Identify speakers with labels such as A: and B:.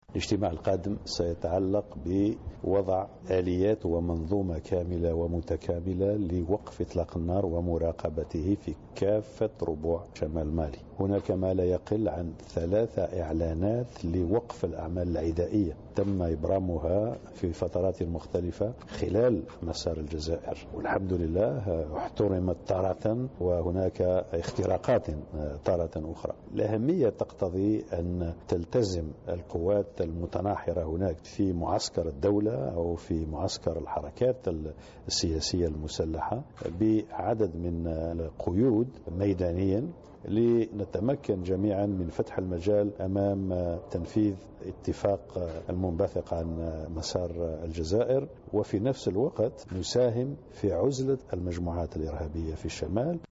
A: الاجتماع القادم سيتعلق بوضع آليات ومنظومة كاملة ومتكاملة لوقف إطلاق النار ومراقبته في كافة ربوع شمال مالي. هناك ما لا يقل عن 3 إعلانات لوقف الأعمال العدائية تم إبرامها في فترات مختلفة خلال مسار الجزائر، والحمد لله احترمت تارة وهناك اختراقات تارة أخرى. الأهمية تقتضي أن تلتزم القوات المتناحرة هناك في معسكر الدولة أو في معسكر الحركات السياسية المسلحة بعدد من القيود ميدانيا لنتمكن جميعا من فتح المجال أمام تنفيذ اتفاق المنبثق عن مسار الجزائر، وفي نفس الوقت نساهم في عزلة المجموعات الإرهابية في الشمال.